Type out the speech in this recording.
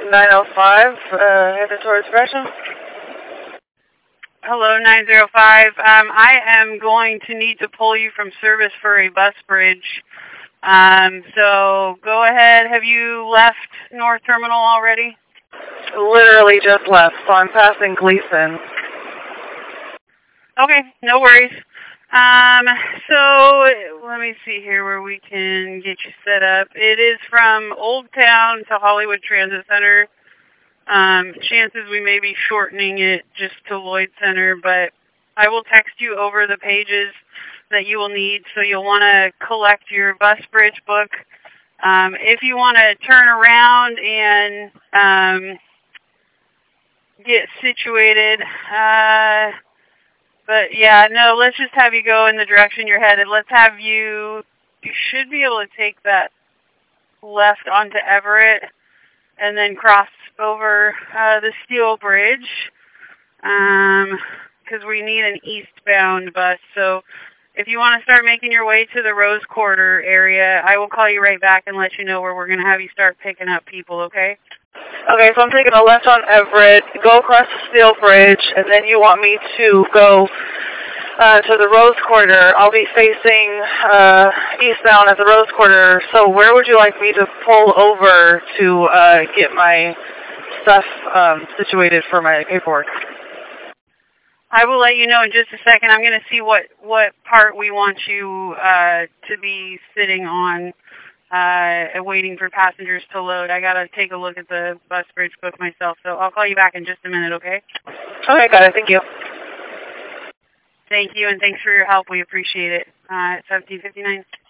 905, headed towards Gresham. Hello, 905. I am going to need to pull you from service for a bus bridge. So go ahead. Have you left North Terminal already? Literally just left, so I'm passing Gleason. Okay, no worries. So let me see here where we can get you set up. It is from Old Town to Hollywood Transit Center. Chances we may be shortening it just to Lloyd Center, but I will text you over the pages that you will need, so you'll want to collect your bus bridge book. If you want to turn around and get situated, but yeah, no, let's just have you go in the direction you're headed. Let's have you should be able to take that left onto Everett and then cross over the Steel Bridge, because we need an eastbound bus. So if you want to start making your way to the Rose Quarter area, I will call you right back and let you know where we're going to have you start picking up people, okay? Okay, so I'm taking a left on Everett, go across the Steel Bridge, and then you want me to go to the Rose Quarter. I'll be facing eastbound at the Rose Quarter, so where would you like me to pull over to get my stuff situated for my paperwork? I will let you know in just a second. I'm going to see what part we want you to be sitting on, waiting for passengers to load. I got to take a look at the bus bridge book myself, so I'll call you back in just a minute, okay? Okay, got it. Thank you. Thank you, and thanks for your help. We appreciate it. 1759.